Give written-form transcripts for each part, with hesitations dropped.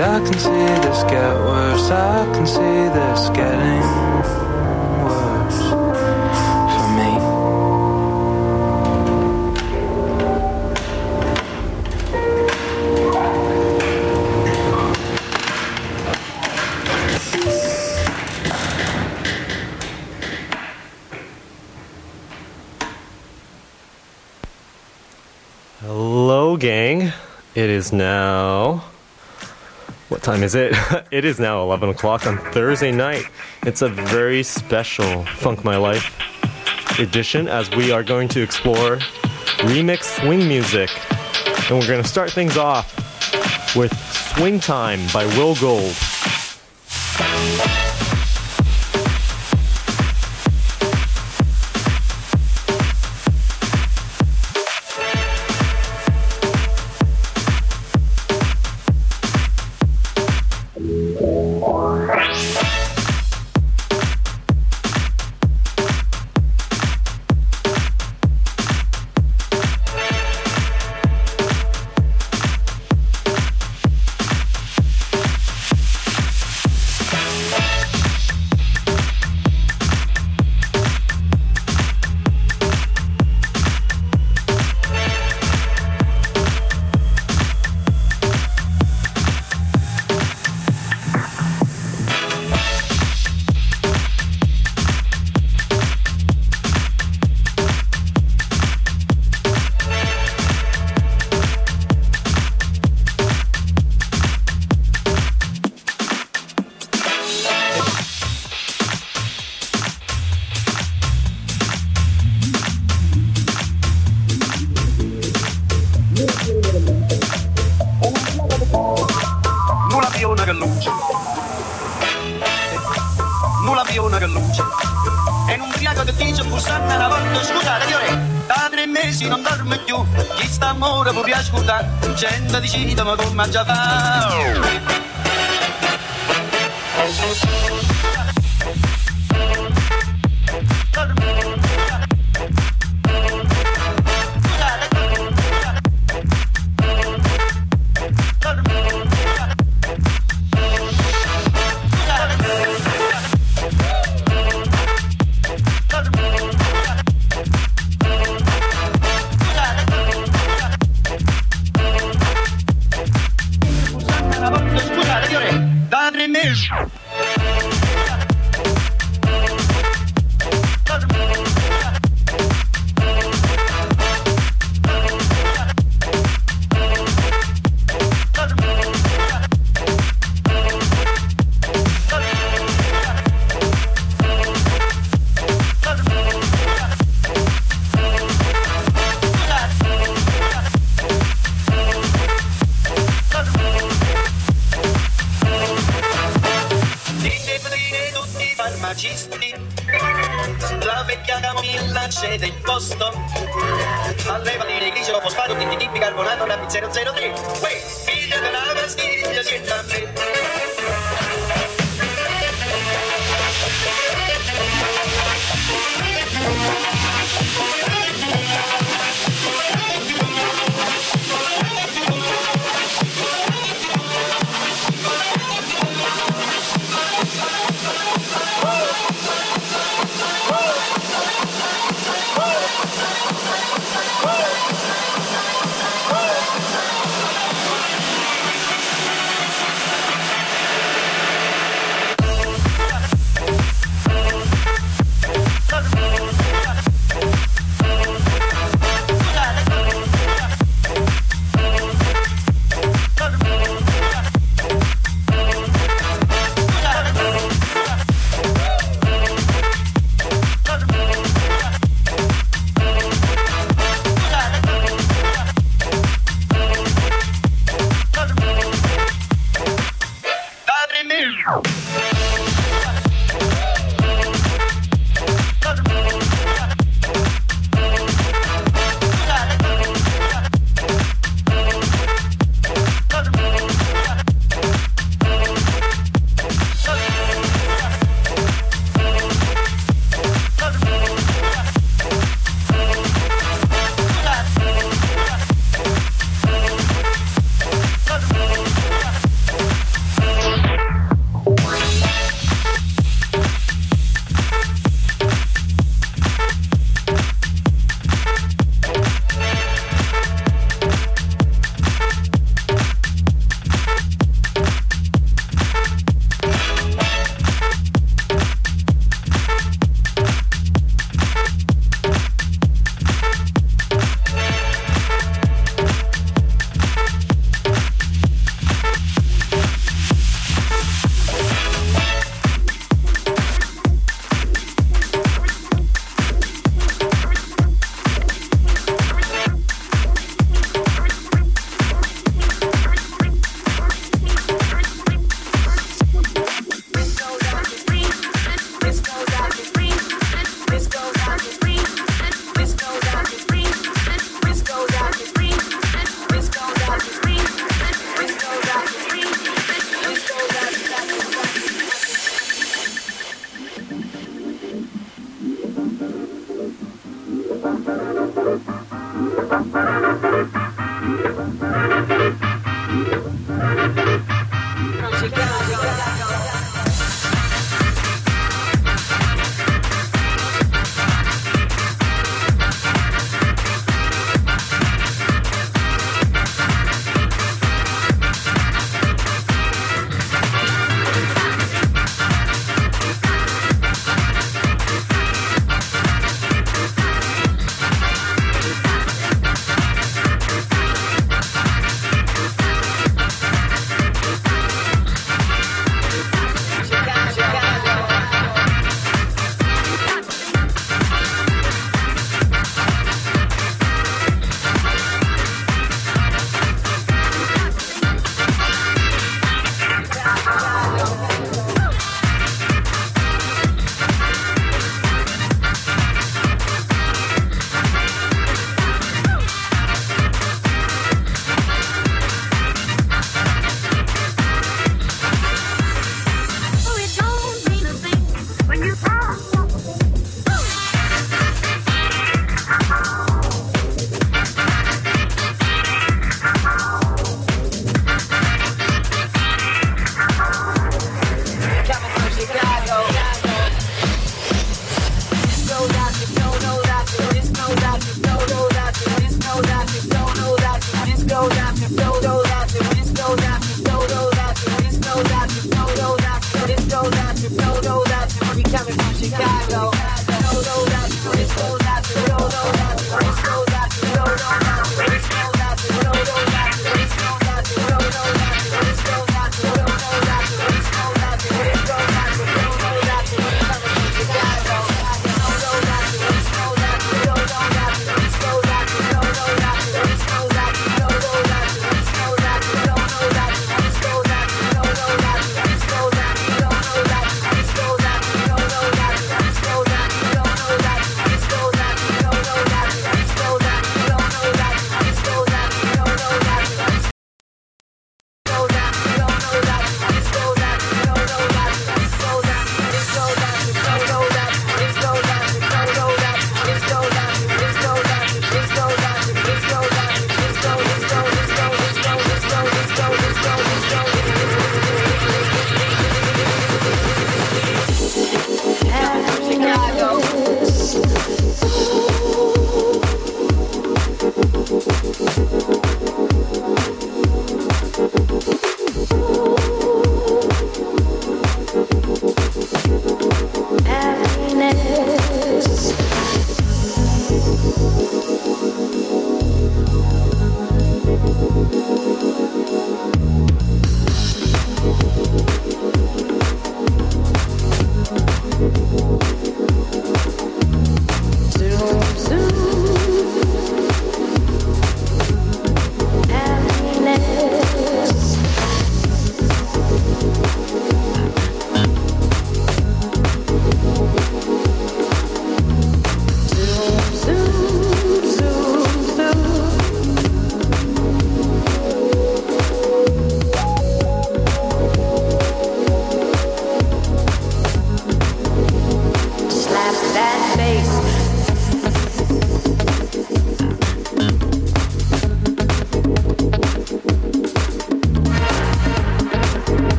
I can see this get worse, I can see this getting worse for me. Hello, gang. It is now... What time is it? It is now 11 o'clock on Thursday night. It's a very special Funk My Life edition as we are going to explore remix swing music. And we're going to start things off with Swing Time by Will Gold. Gente decidono come già fa. La vecchia camomilla cede il posto alle patatine grigie, lo fosfato, TTT, bicarbonato, Rapid 003. Uè, figlia della pastiglia, sienta a me.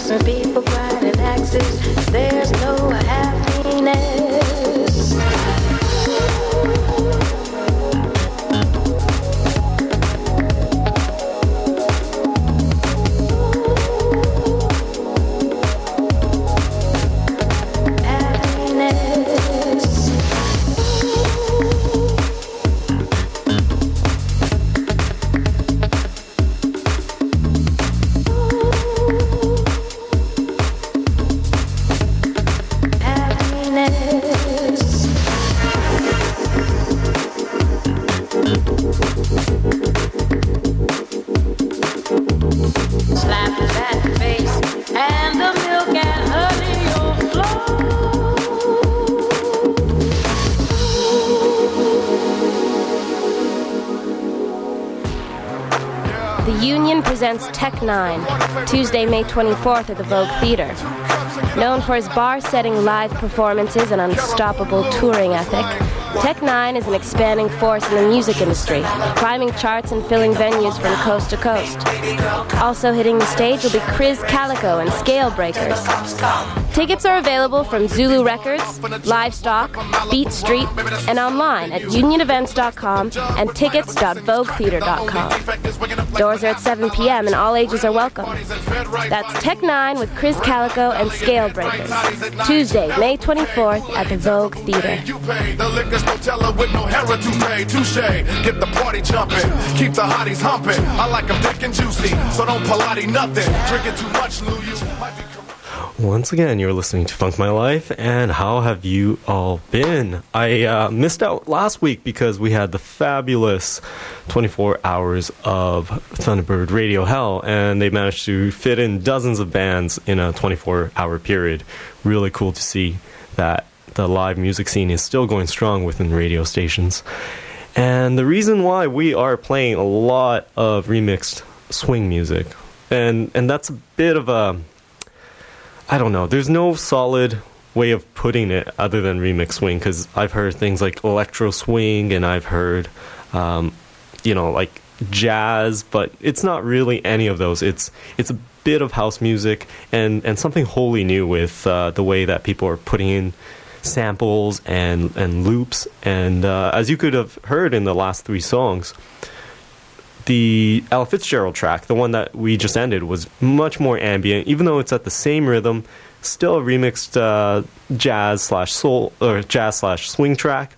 Some people grinding axes, there's no happiness. Presents Tech Nine, Tuesday, May 24th at the Vogue Theatre. Known for his bar-setting live performances and unstoppable touring ethic, Tech Nine is an expanding force in the music industry, climbing charts and filling venues from coast to coast. Also hitting the stage will be Chris Calico and Scale Breakers. Tickets are available from Zulu Records, Livestock, Beat Street, and online at unionevents.com and tickets.voguetheater.com. Doors are at 7 p.m. and all ages are welcome. That's Tech Nine with Chris Calico and Scale Breakers. Tuesday, May 24th at the Vogue Theater. With no hair to pay, touche. Get the party jumping, keep the hotties humping. I like them thick and juicy, so don't Pilates nothing. Drinking too much, Lou, you might be. Once again, you're listening to Funk My Life, and how have you all been? I missed out last week because we had the fabulous 24 hours of Thunderbird Radio Hell, and they managed to fit in dozens of bands in a 24-hour period. Really cool to see that the live music scene is still going strong within radio stations. And the reason why we are playing a lot of remixed swing music, and that's a bit of a, I don't know, there's no solid way of putting it other than remix swing, because I've heard things like electro swing, and I've heard, like jazz, but it's not really any of those. It's a bit of house music, and something wholly new with the way that people are putting in samples and loops. And as you could have heard in the last three songs, the Ella Fitzgerald track, the one that we just ended, was much more ambient, even though it's at the same rhythm. Still a remixed jazz/soul or jazz/swing track,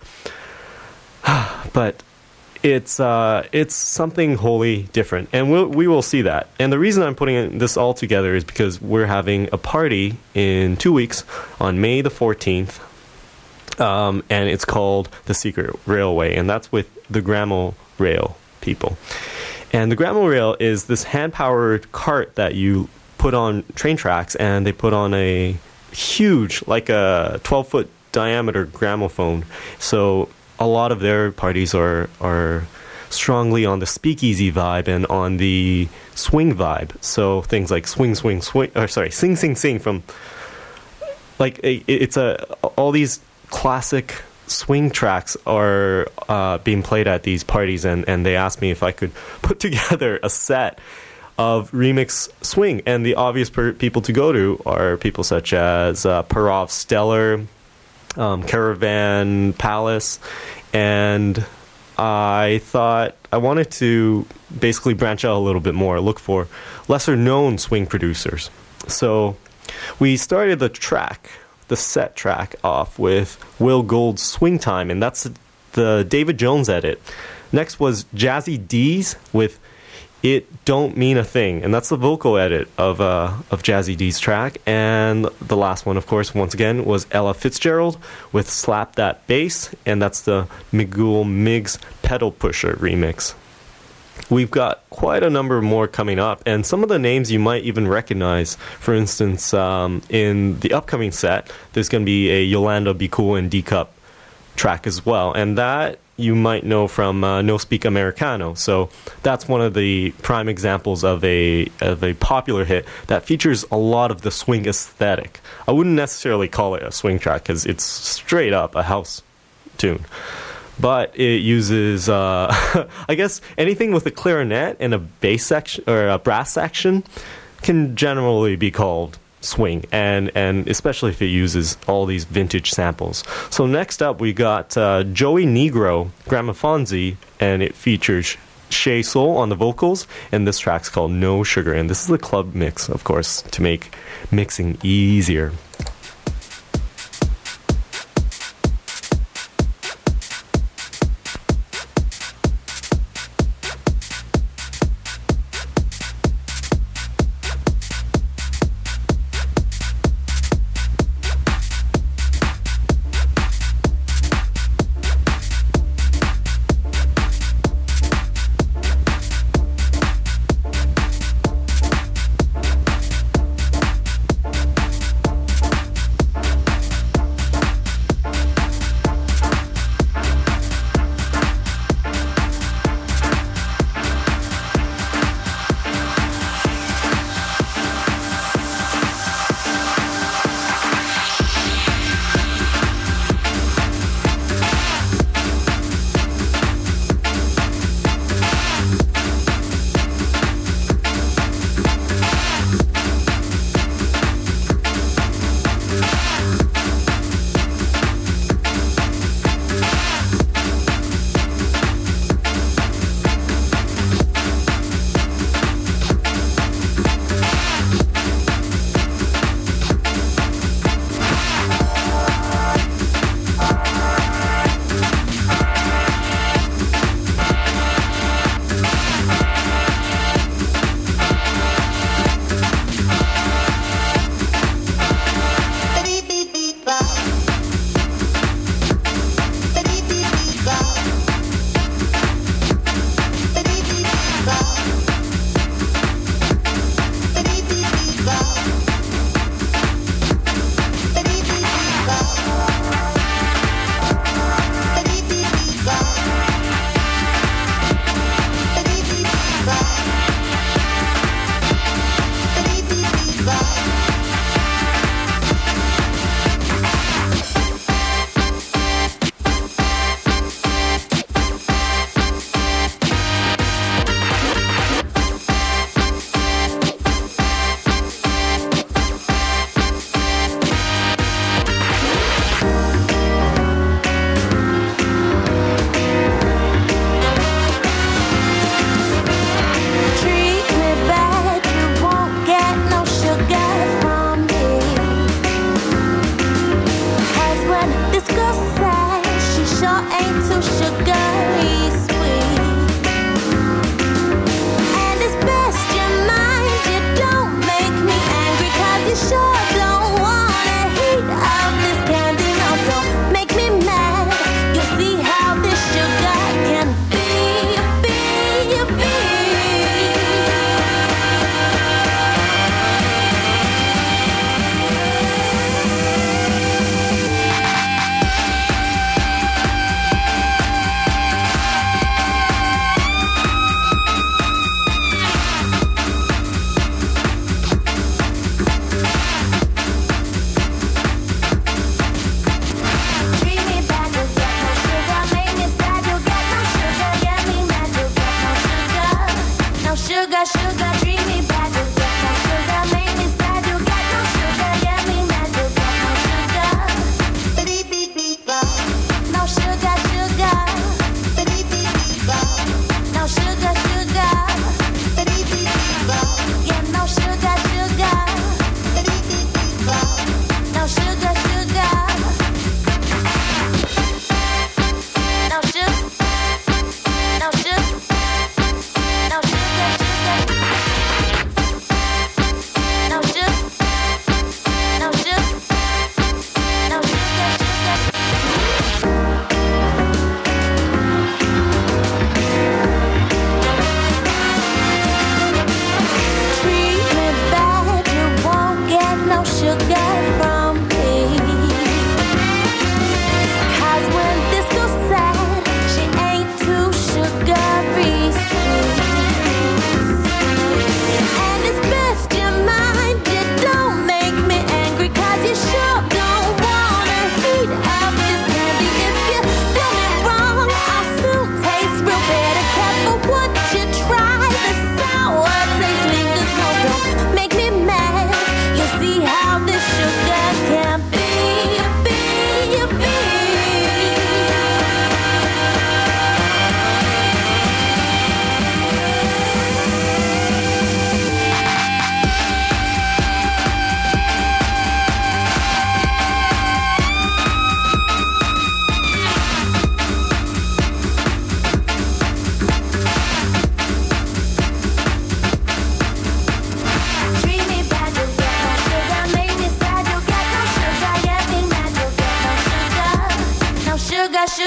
but it's something wholly different, and we will see that. And the reason I'm putting this all together is because we're having a party in 2 weeks on May the 14th, and it's called The Secret Railway, and that's with the Gramo Rail people. And the Gramo Rail is this hand-powered cart that you put on train tracks, and they put on a huge, like a 12-foot diameter gramophone. So a lot of their parties are strongly on the speakeasy vibe and on the swing vibe. So things like sing, sing, sing from, like, all these classic swing tracks are being played at these parties, and they asked me if I could put together a set of remix swing. And the obvious people to go to are people such as Parov Stellar, Caravan Palace, and I thought I wanted to basically branch out a little bit more, look for lesser known swing producers. So we started the set track off with Will Gold's Swing Time, and that's the David Jones edit. Next was Jazzy D's with It Don't Mean a Thing, and that's the vocal edit of Jazzy D's track. And the last one, of course, once again, was Ella Fitzgerald with Slap That Bass, and that's the Miguel Miggs Pedal Pusher remix. We've got quite a number more coming up, and some of the names you might even recognize. For instance, in the upcoming set, there's going to be a Yolanda Be Cool and D-Cup track as well, and that you might know from No Speak Americano. So that's one of the prime examples of a popular hit that features a lot of the swing aesthetic. I wouldn't necessarily call it a swing track because it's straight up a house tune, but it uses I guess anything with a clarinet and a bass section or a brass section can generally be called swing, and especially if it uses all these vintage samples. So next up, we got Joey Negro, Grammophonzi, and it features Shay Soul on the vocals, and this track's called No Sugar, and this is the club mix, of course, to make mixing easier.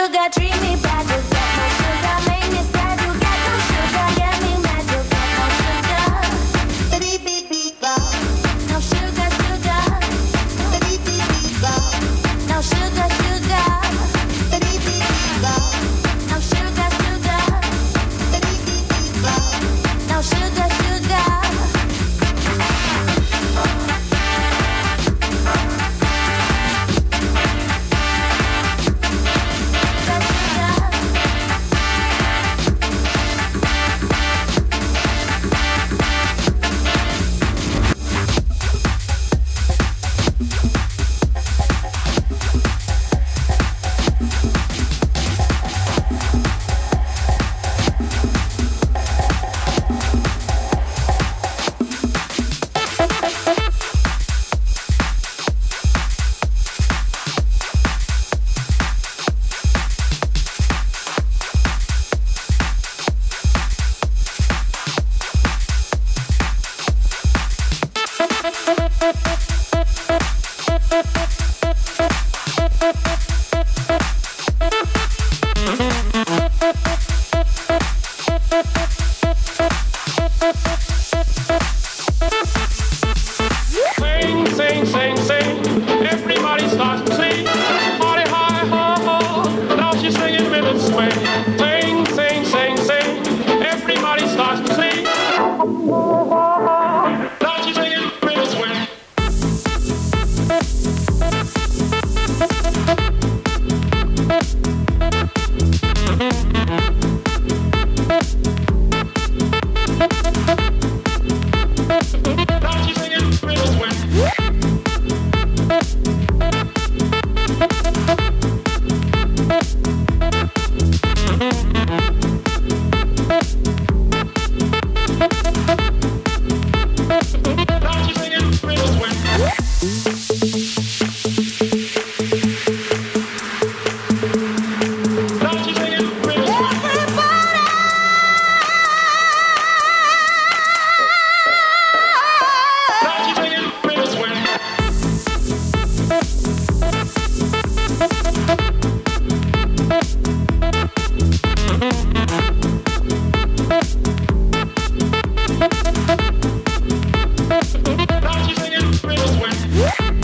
sugar, treat me bad. You got no sugar, make me sad. You got no sugar, get me mad. You got no sugar. Beep beep beep bop. No sugar, sugar. Beep beep beep bop. No sugar, sugar. Beep beep beep bop. No sugar, sugar. Beep beep beep bop. No sugar, sugar. Sing, sing, sing, everybody starts to sing. Party high, ho, ho, now she's singing rhythm swing. Sing, sing, sing, sing, everybody starts to sing. Now she's singing rhythm swing. Now she's singing rhythm swing. Now she's singing rhythm swing.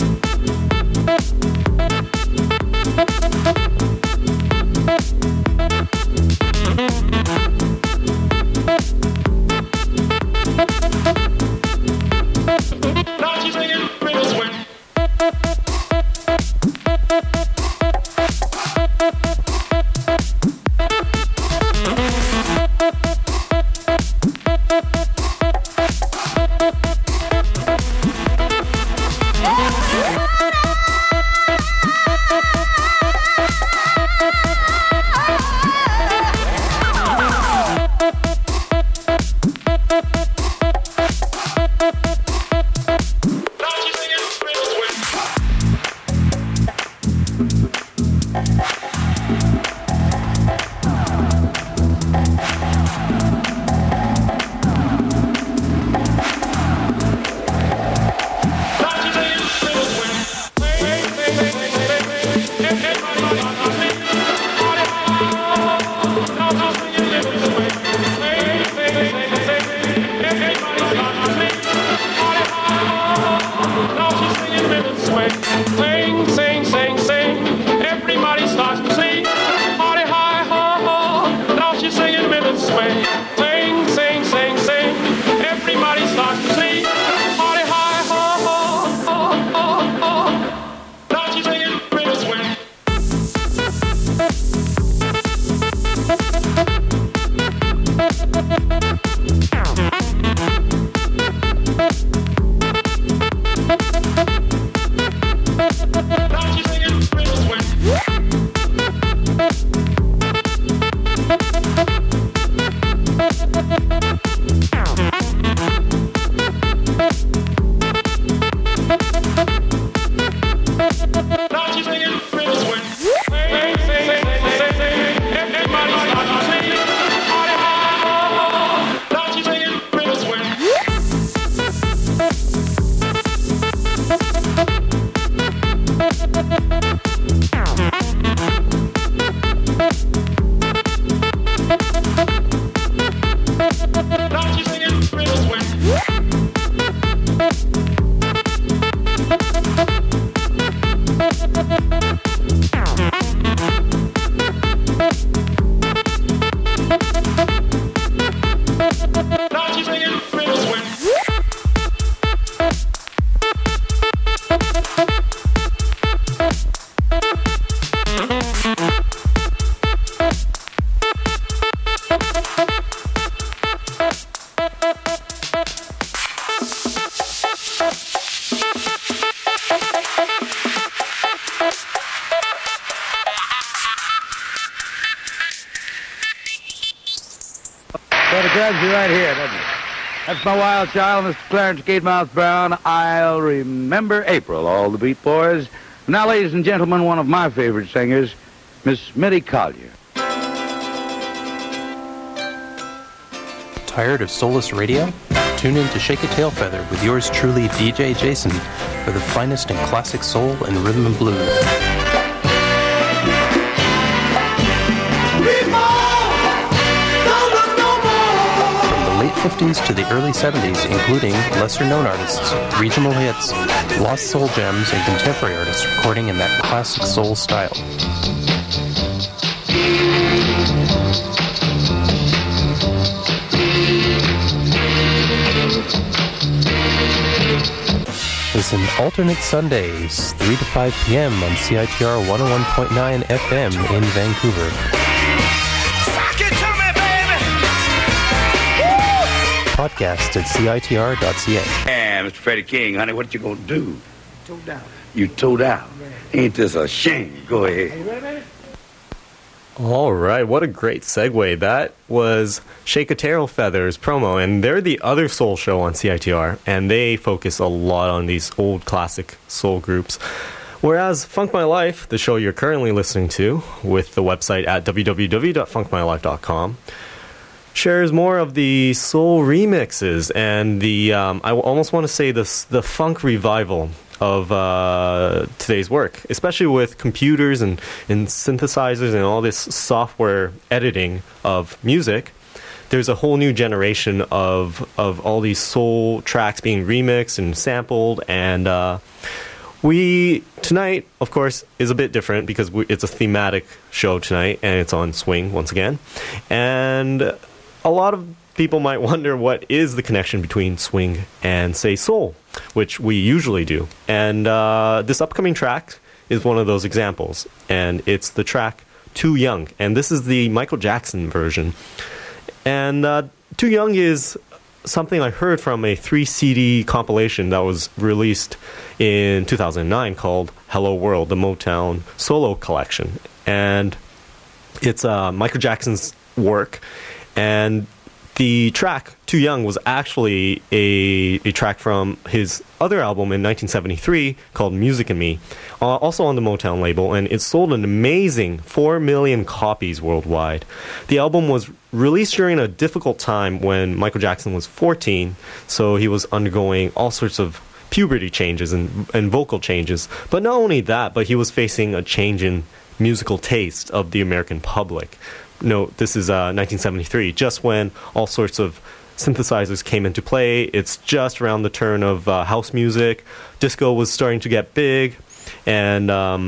grabs you right here, doesn't it? That's my wild child, Mr. Clarence Gatemouth Brown. I'll remember April, all the Beat Boys. Now, ladies and gentlemen, one of my favorite singers, Miss Mitty Collier. Tired of soulless radio? Tune in to Shake a Tail Feather with yours truly, DJ Jason, for the finest in classic soul and rhythm and blues. From the late 50s to the early 70s, including lesser-known artists, regional hits, lost soul gems, and contemporary artists recording in that classic soul style. Listen alternate Sundays, 3 to 5 p.m. on CITR 101.9 FM in Vancouver. Suck it to me, baby! Podcast at CITR.ca. Yeah, Mr. Freddie King, honey, what you gonna do? Toed out. You toed out. Ain't this a shame? Go ahead. Are you ready, baby? All right, what a great segue. That was Shake a Tail Feathers promo, and they're the other soul show on CITR, and they focus a lot on these old classic soul groups. Whereas Funk My Life, the show you're currently listening to, with the website at www.funkmylife.com, shares more of the soul remixes and the, I almost want to say the funk revival of today's work, especially with computers and synthesizers and all this software editing of music. There's a whole new generation of all these soul tracks being remixed and sampled, and we tonight, of course, is a bit different because it's a thematic show tonight, and it's on swing once again. And a lot of people might wonder what is the connection between swing and, say, soul, which we usually do. And this upcoming track is one of those examples, and it's the track Too Young, and this is the Michael Jackson version. And Too Young is something I heard from a 3-CD compilation that was released in 2009 called Hello World, the Motown Solo Collection. And it's Michael Jackson's work, and the track Too Young was actually a track from his other album in 1973 called Music and Me, also on the Motown label, and it sold an amazing 4 million copies worldwide. The album was released during a difficult time when Michael Jackson was 14, so he was undergoing all sorts of puberty changes and vocal changes. But not only that, but he was facing a change in musical taste of the American public. No, this is 1973, just when all sorts of synthesizers came into play. It's just around the turn of house music. Disco was starting to get big, and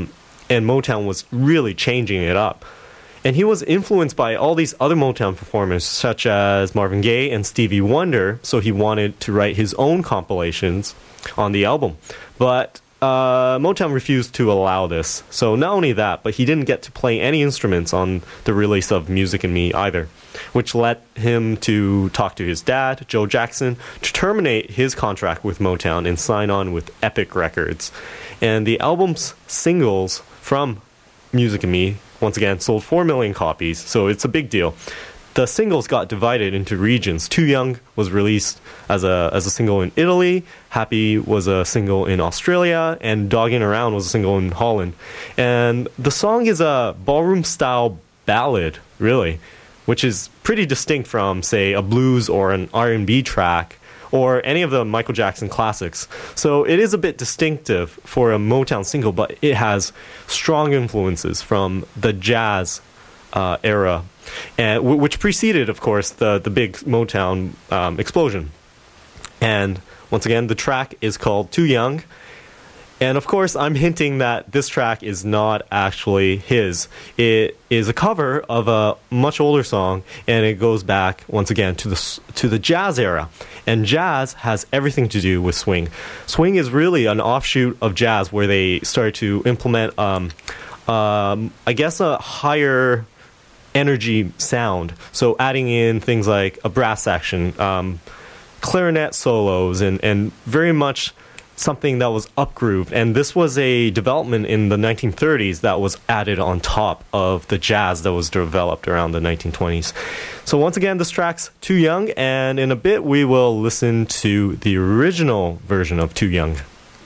Motown was really changing it up. And he was influenced by all these other Motown performers, such as Marvin Gaye and Stevie Wonder, so he wanted to write his own compilations on the album. But Motown refused to allow this. So not only that, but he didn't get to play any instruments on the release of Music and Me either, which led him to talk to his dad, Joe Jackson, to terminate his contract with Motown and sign on with Epic Records. And the album's singles from Music and Me, once again, sold 4 million copies, so it's a big deal. The singles got divided into regions. Too Young was released as a single in Italy, Happy was a single in Australia, and Dogging Around was a single in Holland. And the song is a ballroom-style ballad, really, which is pretty distinct from, say, a blues or an R&B track or any of the Michael Jackson classics. So it is a bit distinctive for a Motown single, but it has strong influences from the jazz era, and which preceded, of course, the big Motown explosion. And once again, the track is called Too Young. And of course, I'm hinting that this track is not actually his. It is a cover of a much older song, and it goes back once again to the jazz era. And jazz has everything to do with swing. Swing is really an offshoot of jazz, where they started to implement, I guess, a higher energy sound. So adding in things like a brass section, clarinet solos, and very much something that was upgrooved, and this was a development in the 1930s that was added on top of the jazz that was developed around the 1920s. So once again, this track's Too Young, and in a bit we will listen to the original version of Too Young.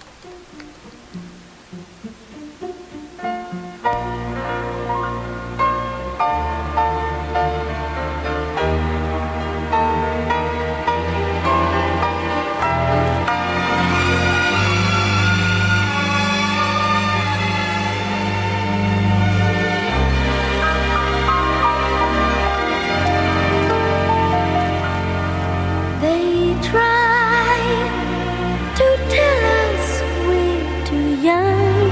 They try to tell us we're too young,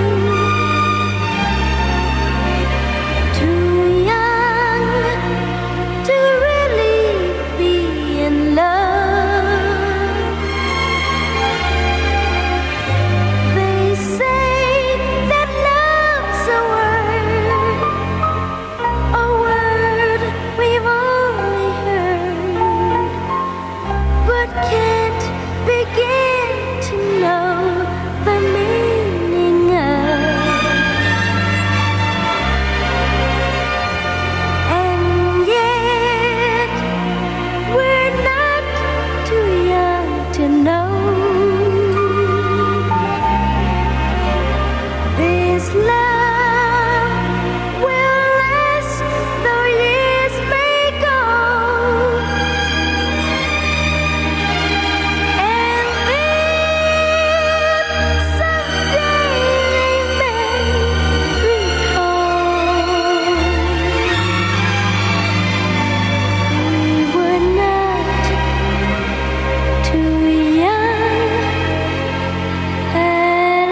to really be in love. They say that love's a word we've only heard, but can't begin to know the meaning of. And yet we're not too young to know this love will last though years may go. And then someday may recall we were not too young at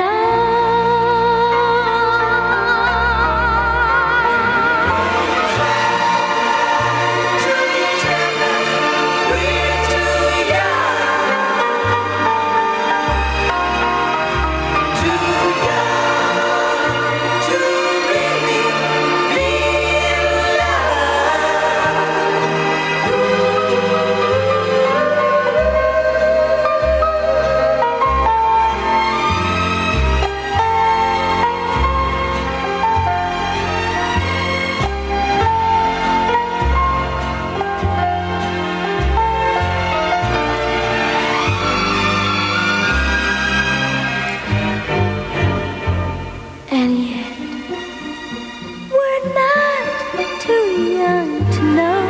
And yet we're not too young to know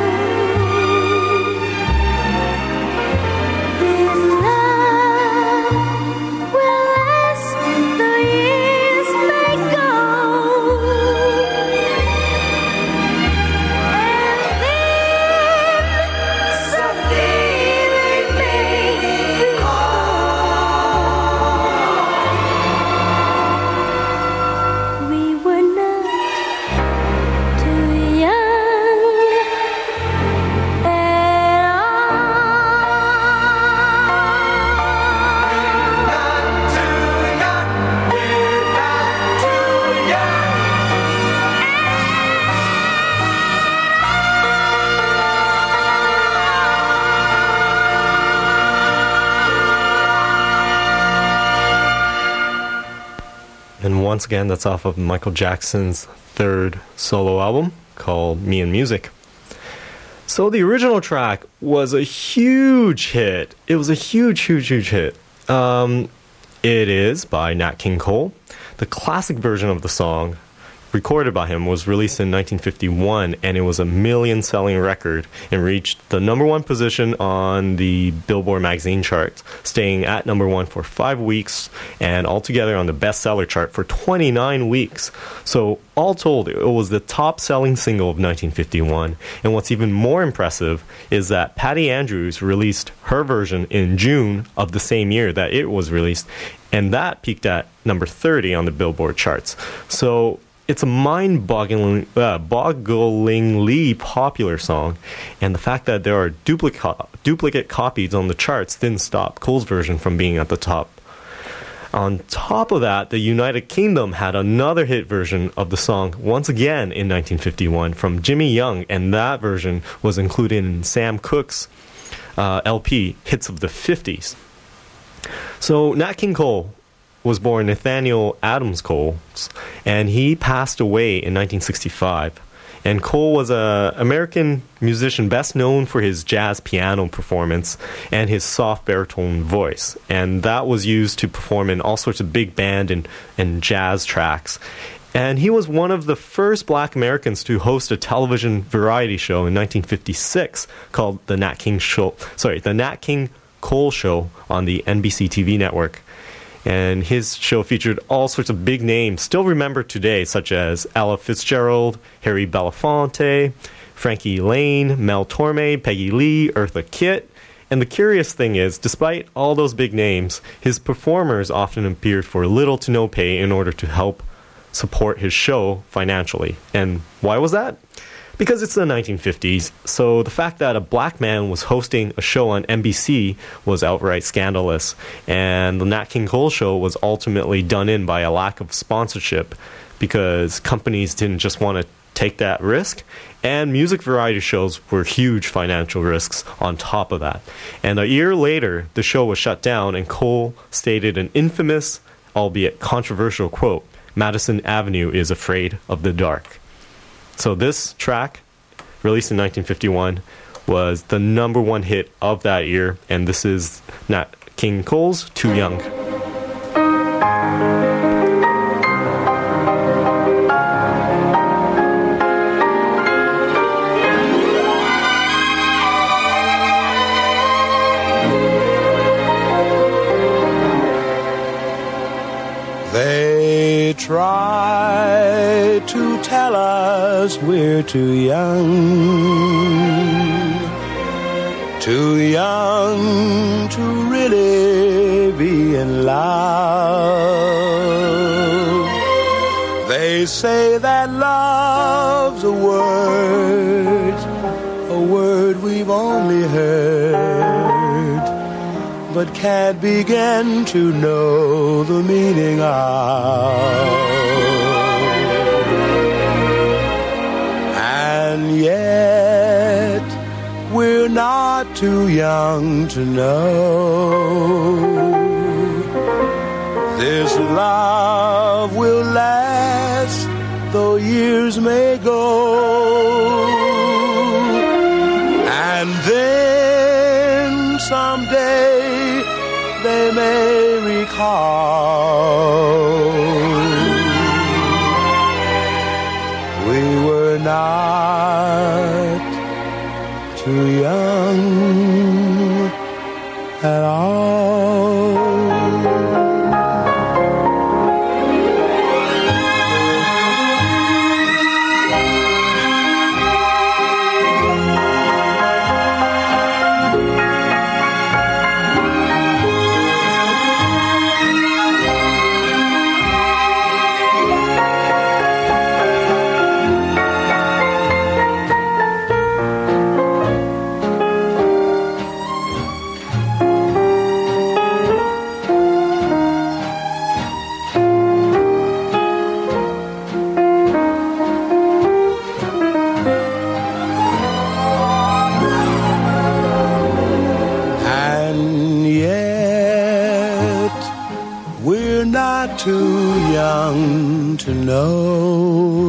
this love will last though years may go. And then someday they may recall we were not too young at And once again, that's off of Michael Jackson's third solo album called Me and Music. So the original track was a huge hit. It was a huge hit. It is by Nat King Cole. The classic version of the song, recorded by him, was released in 1951, and it was a million-selling record and reached the number one position on the Billboard magazine chart, staying at number one for 5 weeks, and altogether on the bestseller chart for 29 weeks. So all told, it was the top-selling single of 1951, and what's even more impressive is that Patty Andrews released her version in June of the same year that it was released, and that peaked at number 30 on the Billboard charts. So it's a mind-bogglingly popular song, and the fact that there are duplicate copies on the charts didn't stop Cole's version from being at the top. On top of that, the United Kingdom had another hit version of the song once again in 1951 from Jimmy Young, and that version was included in Sam Cooke's LP, Hits of the 50s. So Nat King Cole was born Nathaniel Adams Cole, and he passed away in 1965. And Cole was an American musician best known for his jazz piano performance and his soft baritone voice. And that was used to perform in all sorts of big band and jazz tracks. And he was one of the first black Americans to host a television variety show in 1956 called The Nat King Cole Show on the NBC TV network. And his show featured all sorts of big names still remembered today, such as Ella Fitzgerald, Harry Belafonte, Frankie Lane, Mel Torme, Peggy Lee, Eartha Kitt. And the curious thing is, despite all those big names, his performers often appeared for little to no pay in order to help support his show financially. And why was that? Because it's the 1950s, so the fact that a black man was hosting a show on NBC was outright scandalous, and the Nat King Cole Show was ultimately done in by a lack of sponsorship because companies didn't just want to take that risk, and music variety shows were huge financial risks on top of that. And a year later, the show was shut down, and Cole stated an infamous, albeit controversial quote, "Madison Avenue is afraid of the dark." So this track, released in 1951, was the number one hit of that year, and this is Nat King Cole's Too Young. They try to tell us we're too young to really be in love. They say that love's a word we've only heard, but can't begin to know the meaning of. And yet, we're not too young to know this love will last, though years may go. And then someday they may recall we were not too young at all. Too young to know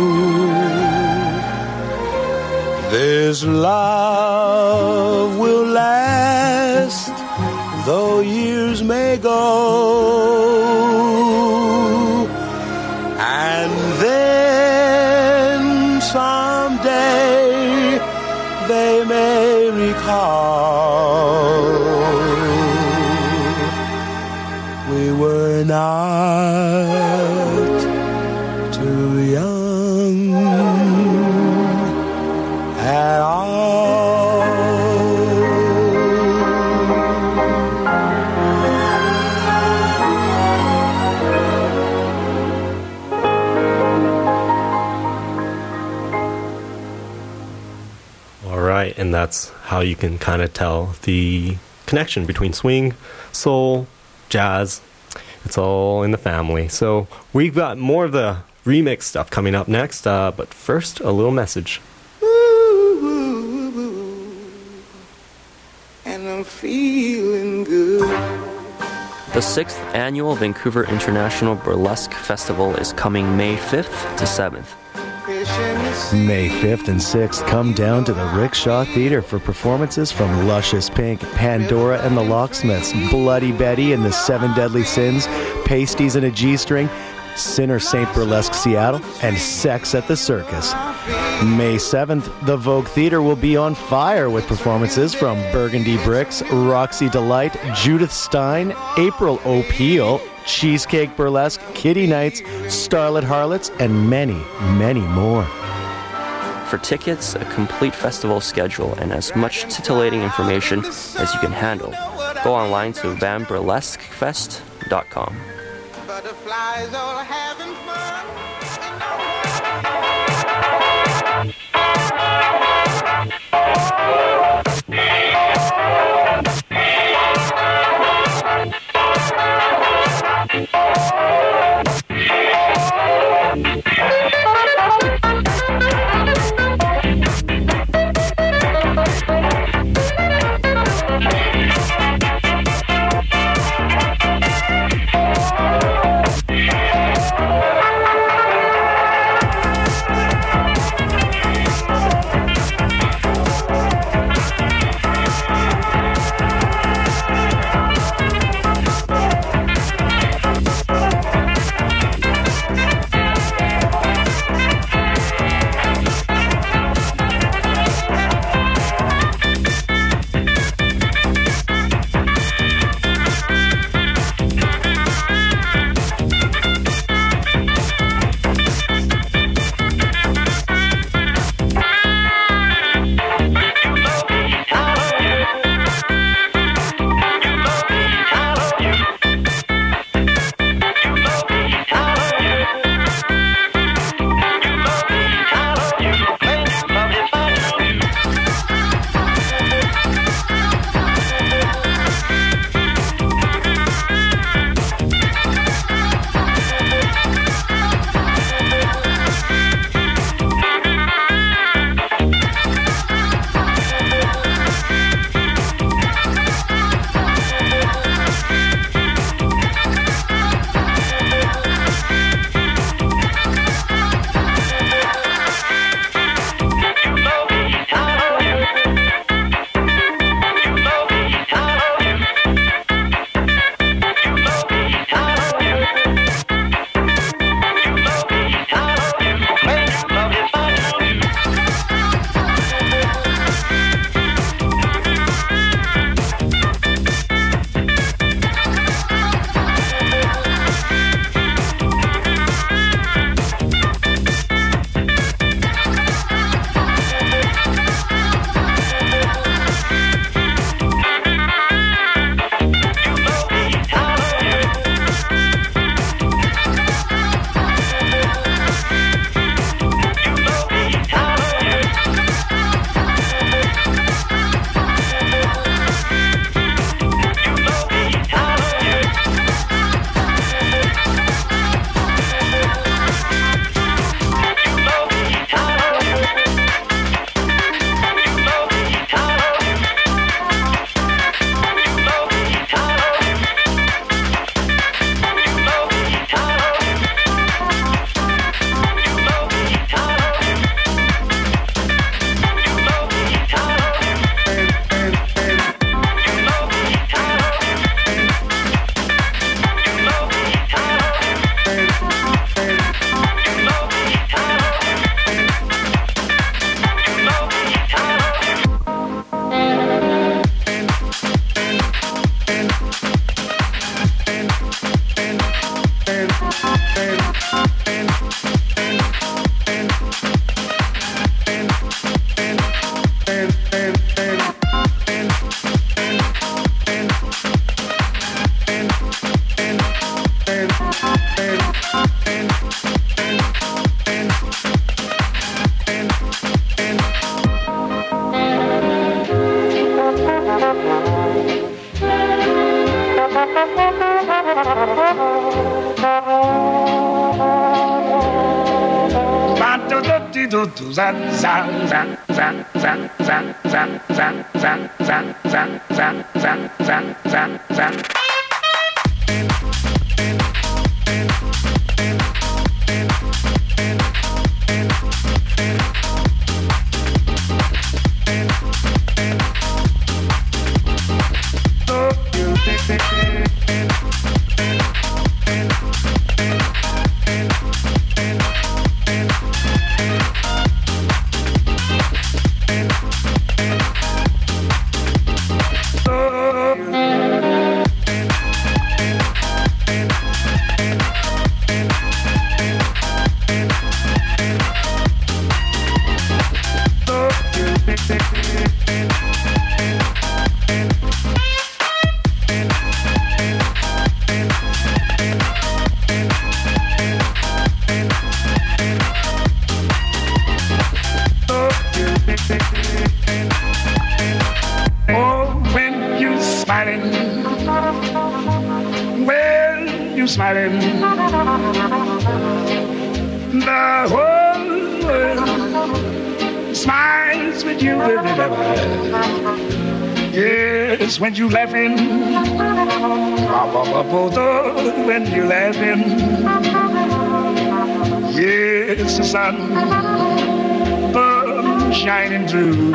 this love will last, though years may go. And then someday they may recall we were not too young at all. All right, and that's how you can kind of tell the connection between swing, soul, jazz. It's all in the family. So we've got more of the remix stuff coming up next, but first, a little message. And I'm feeling good. The 6th Annual Vancouver International Burlesque Festival is coming May 5th to 7th. May 5th and 6th, come down to the Rickshaw Theatre for performances from Luscious Pink, Pandora and the Locksmiths, Bloody Betty and the Seven Deadly Sins, Pasties and a G-String, Sinner Saint Burlesque Seattle, and Sex at the Circus. May 7th, the Vogue Theatre will be on fire with performances from Burgundy Bricks, Roxy Delight, Judith Stein, April O'Peel, Cheesecake Burlesque, Kitty Knights, Starlet Harlots, and many, many more. For tickets, a complete festival schedule, and as much titillating information as you can handle, go online to vanburlesquefest.com. Butterflies all having fun. you smiling. The whole world smiles with you. Yes, when you laughing. When you laughing. Yes, the sun shining through.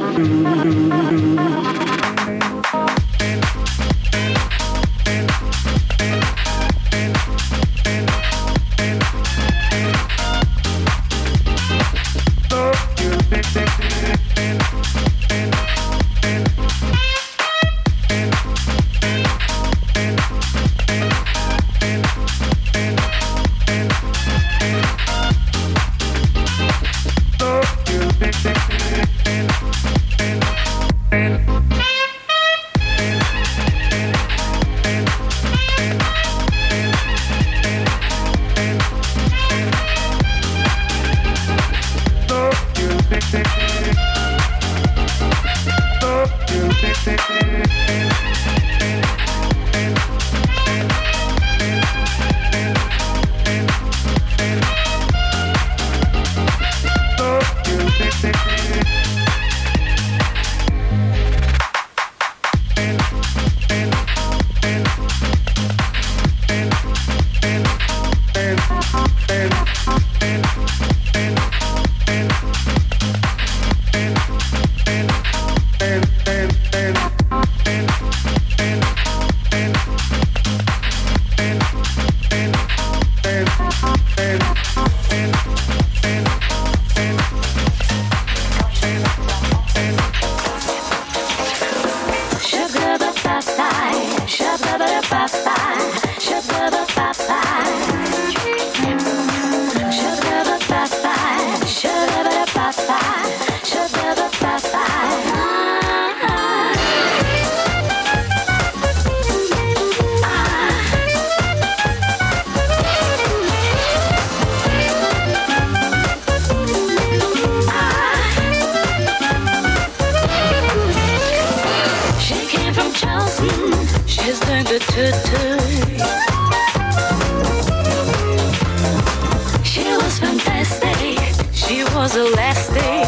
She was fantastic, she was elastic,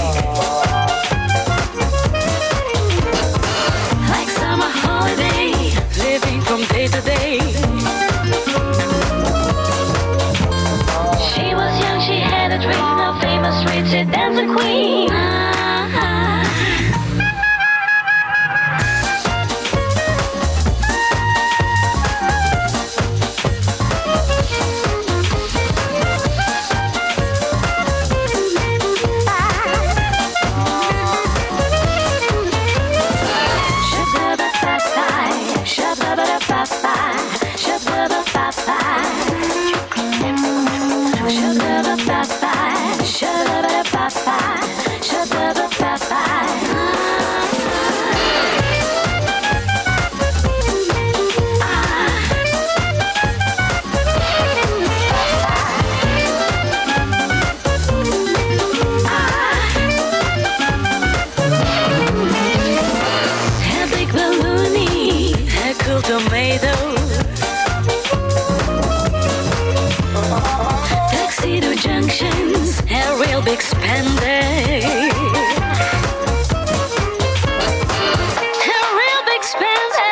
like summer holiday, living from day to day. She was young, she had a dream, a famous street, she danced a queen. Tuxedo junctions, a real big spender. A real big spender.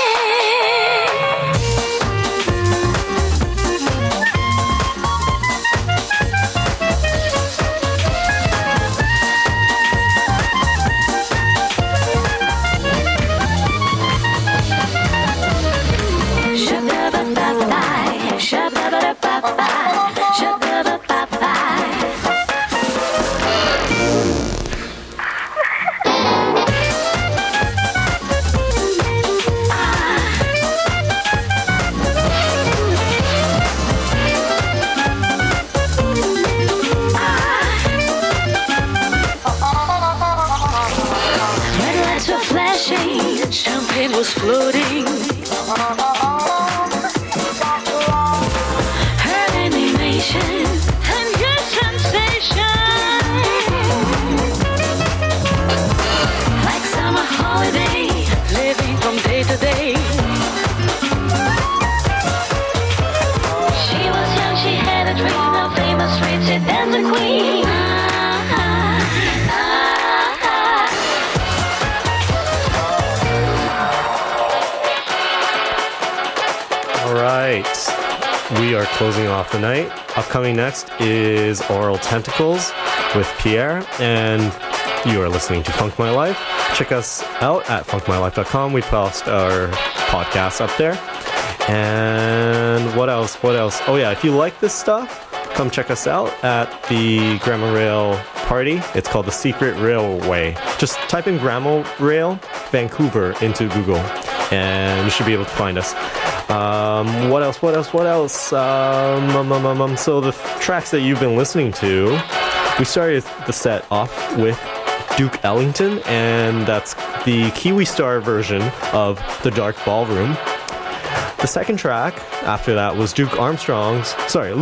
Champagne was floating. Her animation and your sensation, like summer holiday, living from day to day. All right. We are closing off the night. Upcoming next is Oral Tentacles with Pierre, and you are listening to Funk My Life. Check us out at funkmylife.com. We post our podcasts up there. And what else? Oh yeah, if you like this stuff, come check us out at the Grandma Rail party. It's called the Secret Railway. Just type in Grandma Rail Vancouver into Google, and you should be able to find us. What else? So the tracks that you've been listening to, we started the set off with Duke Ellington, and that's the Kiwi Star version of The Dark Ballroom. The second track after that was Louis Armstrong's,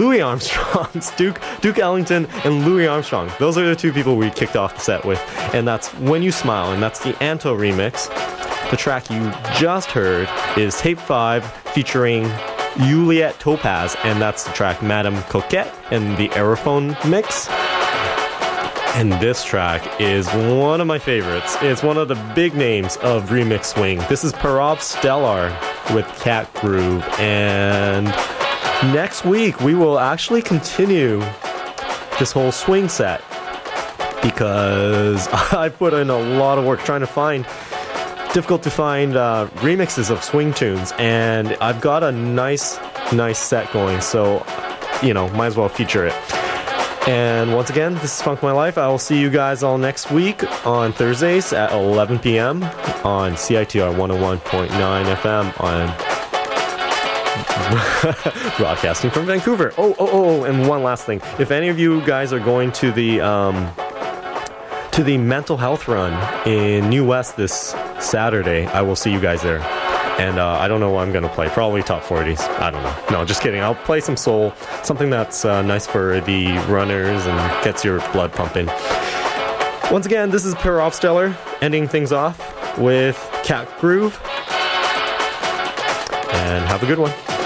Duke Ellington and Louis Armstrong. Those are the two people we kicked off the set with, and that's When You Smile, and that's the Anto remix. The track you just heard is Tape 5 featuring Juliette Topaz, and that's the track Madame Coquette and the Aerophone mix. And this track is one of my favorites. It's one of the big names of remix swing. This is Parov Stellar with Cat Groove. And next week, we will actually continue this whole swing set because I put in a lot of work trying to find remixes of swing tunes, and I've got a nice set going, so might as well feature it. And once again, this is Funk My Life. I will see you guys all next week on Thursdays at 11 p.m. on CITR 101.9 FM on broadcasting from Vancouver. Oh, and one last thing. If any of you guys are going to the mental health run in New West this Saturday, I will see you guys there. And I don't know what I'm going to play. Probably top 40s. I don't know. No, just kidding. I'll play some soul. Something that's nice for the runners and gets your blood pumping. Once again, this is Parov Stellar ending things off with Cat Groove. And have a good one.